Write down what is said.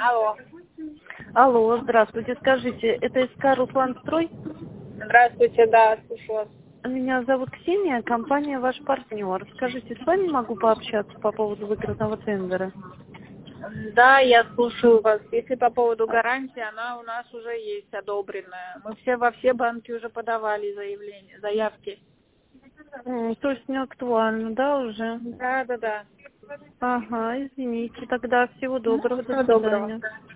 Алло. Алло, здравствуйте. Скажите, это СК «Русланстрой»? Здравствуйте, да, слушаю вас. Меня зовут Ксения, компания «Ваш партнер». Скажите, с вами могу пообщаться по поводу выигранного тендера? Да, я слушаю вас. Если по поводу гарантии, она у нас уже есть одобренная. Мы во все банки уже подавали заявки. То есть не актуально, да, уже? Да. Ага, извините. Тогда всего доброго, до Всего доброго. свидания.